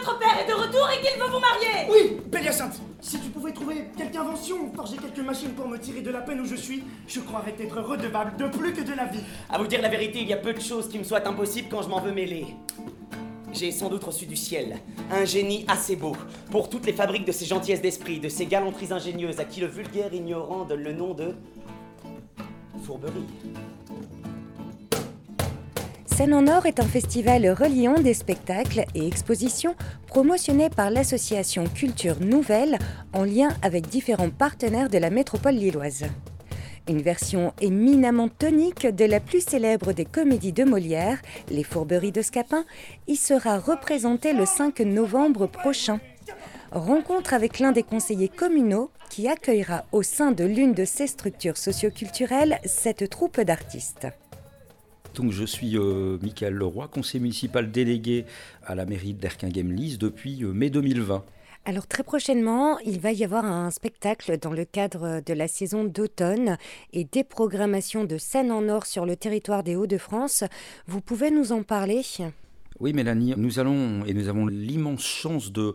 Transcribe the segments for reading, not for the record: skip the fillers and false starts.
votre père est de retour et qu'il veut vous marier. Oui, belle Hyacinthe, si tu pouvais trouver quelque invention ou forger quelques machines pour me tirer de la peine où je suis, je croirais être redevable de plus que de la vie. À vous dire la vérité, il y a peu de choses qui me soient impossibles quand je m'en veux mêler. J'ai sans doute reçu du ciel un génie assez beau pour toutes les fabriques de ces gentillesses d'esprit, de ces galanteries ingénieuses à qui le vulgaire ignorant donne le nom de fourberie. Scène en Or est un festival reliant des spectacles et expositions promotionnés par l'association Culture Nouvelle en lien avec différents partenaires de la métropole lilloise. Une version éminemment tonique de la plus célèbre des comédies de Molière, Les Fourberies de Scapin, y sera représentée le 5 novembre prochain. Rencontre avec l'un des conseillers communaux qui accueillera au sein de l'une de ces structures socioculturelles cette troupe d'artistes. Donc je suis Michael Leroy, conseiller municipal délégué à la mairie d'Erquinghem-Lys depuis mai 2020. Alors très prochainement, il va y avoir un spectacle dans le cadre de la saison d'automne et des programmations de Scène en Or sur le territoire des Hauts-de-France. Vous pouvez nous en parler ? Oui Mélanie, nous avons l'immense chance de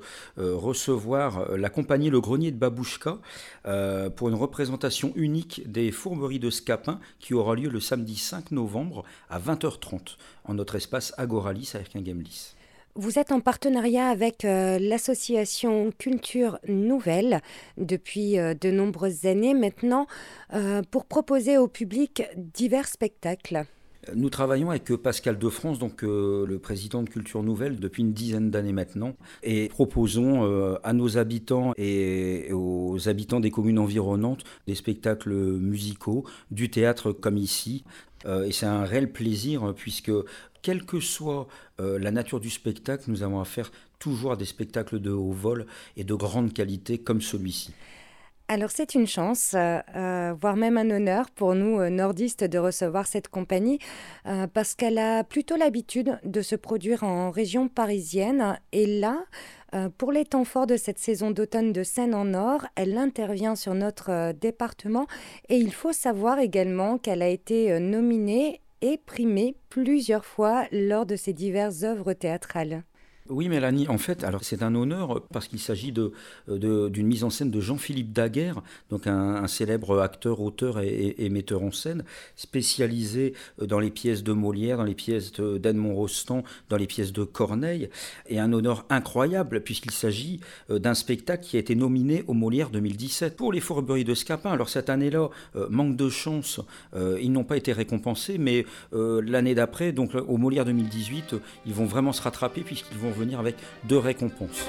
recevoir la compagnie Le Grenier de Babouchka pour une représentation unique des Fourberies de Scapin qui aura lieu le samedi 5 novembre à 20h30 en notre espace Agoralis à Erquinghem-Lys. Vous êtes en partenariat avec l'association Culture Nouvelle depuis de nombreuses années maintenant pour proposer au public divers spectacles. Nous travaillons avec Pascal Defrance, donc le président de Culture Nouvelle, depuis une dizaine d'années maintenant, et proposons à nos habitants et aux habitants des communes environnantes des spectacles musicaux, du théâtre comme ici. Et c'est un réel plaisir puisque, quelle que soit la nature du spectacle, nous avons affaire toujours à des spectacles de haut vol et de grande qualité comme celui-ci. Alors c'est une chance, voire même un honneur pour nous nordistes de recevoir cette compagnie parce qu'elle a plutôt l'habitude de se produire en région parisienne et là, pour les temps forts de cette saison d'automne de Scène en Or, elle intervient sur notre département et il faut savoir également qu'elle a été nominée et primée plusieurs fois lors de ses diverses œuvres théâtrales. Oui Mélanie, en fait, alors c'est un honneur parce qu'il s'agit d'une mise en scène de Jean-Philippe Daguerre, donc un célèbre acteur, auteur et metteur en scène, spécialisé dans les pièces de Molière, dans les pièces d'Edmond Rostand, dans les pièces de Corneille, et un honneur incroyable puisqu'il s'agit d'un spectacle qui a été nominé au Molière 2017 pour les Fourberies de Scapin. Alors cette année-là, manque de chance, ils n'ont pas été récompensés, mais l'année d'après, donc au Molière 2018, ils vont vraiment se rattraper puisqu'ils vont venir avec 2 récompenses.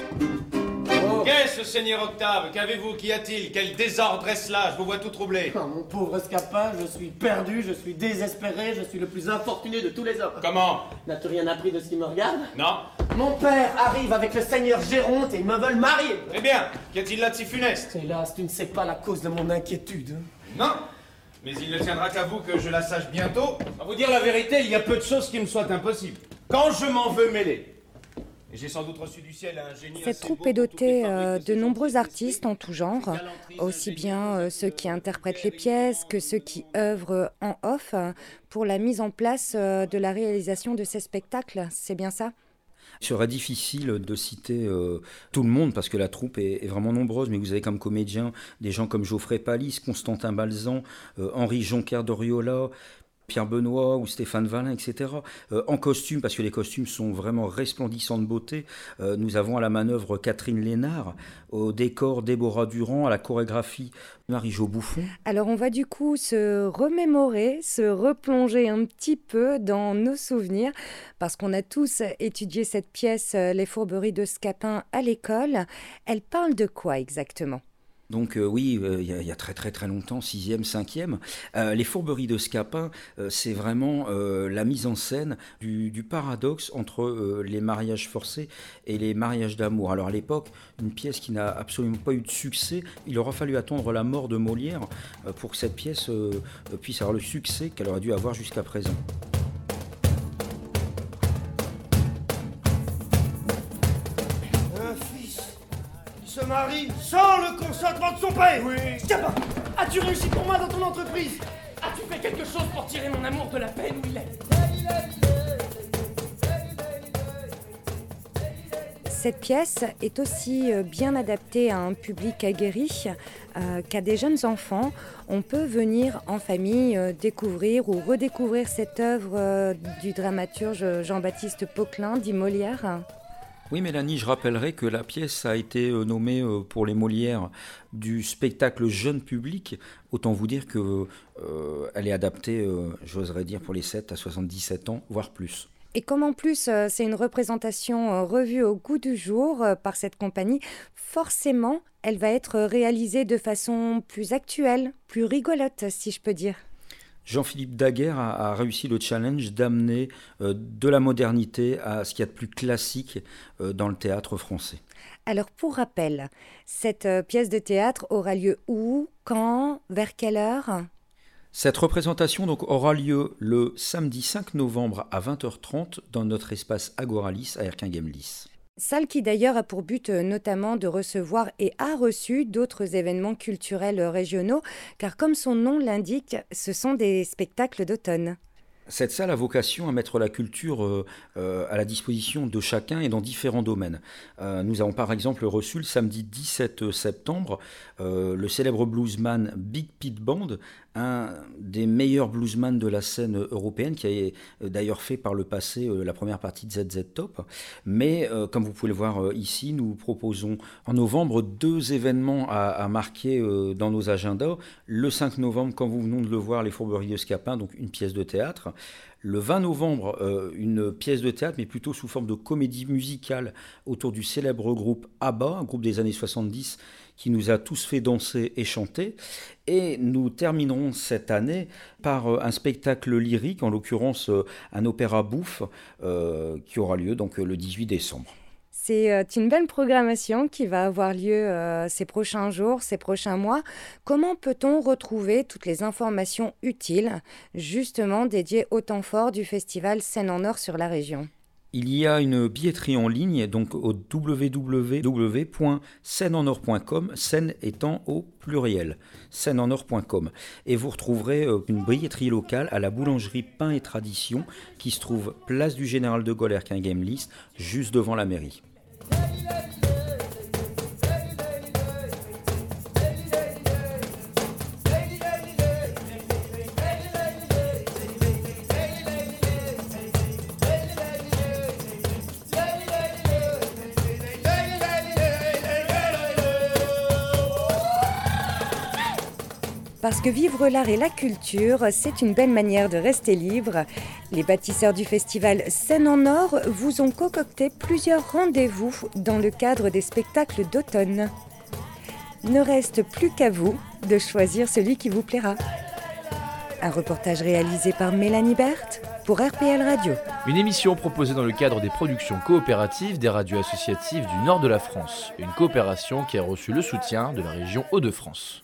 Oh. Qu'est-ce, Seigneur Octave? Qu'avez-vous? Qu'y a-t-il? Quel désordre est-ce là? Je vous vois tout troublé. Oh, mon pauvre Scapin, je suis perdu, je suis désespéré, je suis le plus infortuné de tous les hommes. Comment? N'as-tu rien appris de ce qui me regarde? Non. Mon père arrive avec le seigneur Géronte et ils me veulent marier. Eh bien, qu'y a-t-il là de si funeste? Hélas, tu ne sais pas la cause de mon inquiétude. Non. Mais il ne tiendra qu'à vous que je la sache bientôt. À vous dire la vérité, il y a peu de choses qui me soient impossibles. Quand je m'en veux mêler. Et j'ai sans doute reçu du ciel un génie. Cette troupe est dotée de nombreux artistes en tout genre, aussi bien ceux qui interprètent les pièces que ceux qui œuvrent en off pour la mise en place de la réalisation de ces spectacles. C'est bien ça ? Il serait difficile de citer tout le monde parce que la troupe est vraiment nombreuse, mais vous avez comme comédiens des gens comme Geoffrey Palis, Constantin Balzan, Henri Jonker d'Oriola, Pierre Benoît ou Stéphane Valin, etc. En costume, parce que les costumes sont vraiment resplendissants de beauté, nous avons à la manœuvre Catherine Lénard, au décor Déborah Durand, à la chorégraphie Marie-Jo Bouffon. Alors on va du coup se remémorer, se replonger un petit peu dans nos souvenirs, parce qu'on a tous étudié cette pièce, Les Fourberies de Scapin, à l'école. Elle parle de quoi exactement ? Donc oui, il y a très très très longtemps, 6e, 5e, les Fourberies de Scapin, c'est vraiment la mise en scène du paradoxe entre les mariages forcés et les mariages d'amour. Alors à l'époque, une pièce qui n'a absolument pas eu de succès, il aura fallu attendre la mort de Molière pour que cette pièce puisse avoir le succès qu'elle aurait dû avoir jusqu'à présent. Se marie sans le consentement de son père. Oui. Scapin, as-tu réussi pour moi dans ton entreprise? As-tu fait quelque chose pour tirer mon amour de la peine où il est? cette pièce est aussi bien adaptée à un public aguerri qu'à des jeunes enfants. On peut venir en famille découvrir ou redécouvrir cette œuvre du dramaturge Jean-Baptiste Poquelin, dit Molière. Oui, Mélanie, je rappellerai que la pièce a été nommée pour les Molières du spectacle jeune public. Autant vous dire qu'elle est adaptée, j'oserais dire, pour les 7 à 77 ans, voire plus. Et comme en plus c'est une représentation revue au goût du jour par cette compagnie, forcément elle va être réalisée de façon plus actuelle, plus rigolote si je peux dire. Jean-Philippe Daguerre a réussi le challenge d'amener de la modernité à ce qu'il y a de plus classique dans le théâtre français. Alors pour rappel, cette pièce de théâtre aura lieu où, quand, vers quelle heure ? Cette représentation donc aura lieu le samedi 5 novembre à 20h30 dans notre espace Agoralis à Erquinghem-Lys. Salle qui d'ailleurs a pour but notamment de recevoir et a reçu d'autres événements culturels régionaux, car comme son nom l'indique, ce sont des spectacles d'automne. Cette salle a vocation à mettre la culture à la disposition de chacun et dans différents domaines. Nous avons par exemple reçu le samedi 17 septembre le célèbre bluesman Big Pete Band, un des meilleurs bluesman de la scène européenne, qui a d'ailleurs fait par le passé la première partie de ZZ Top. Mais comme vous pouvez le voir ici, nous proposons en novembre 2 événements à marquer dans nos agendas. Le 5 novembre, comme vous venez de le voir, les Fourberies de Scapin, donc une pièce de théâtre. Le 20 novembre, une pièce de théâtre, mais plutôt sous forme de comédie musicale autour du célèbre groupe ABBA, un groupe des années 70 qui nous a tous fait danser et chanter. Et nous terminerons cette année par un spectacle lyrique, en l'occurrence un opéra bouffe, qui aura lieu donc le 18 décembre. C'est une belle programmation qui va avoir lieu ces prochains jours, ces prochains mois. Comment peut-on retrouver toutes les informations utiles, justement dédiées au temps fort du festival Scène en Or sur la région ? Il y a une billetterie en ligne, donc au www.scèneenor.com, scène étant au pluriel, scèneenor.com. Et vous retrouverez une billetterie locale à la boulangerie Pain et Tradition, qui se trouve place du Général de Gaulle Erquinghem-Lys, juste devant la mairie. Parce que vivre l'art et la culture, c'est une belle manière de rester libre. Les bâtisseurs du festival Scène en Or vous ont concocté plusieurs rendez-vous dans le cadre des spectacles d'automne. Ne reste plus qu'à vous de choisir celui qui vous plaira. Un reportage réalisé par Mélanie Berthe pour RPL Radio. Une émission proposée dans le cadre des productions coopératives des radios associatives du nord de la France. Une coopération qui a reçu le soutien de la région Hauts-de-France.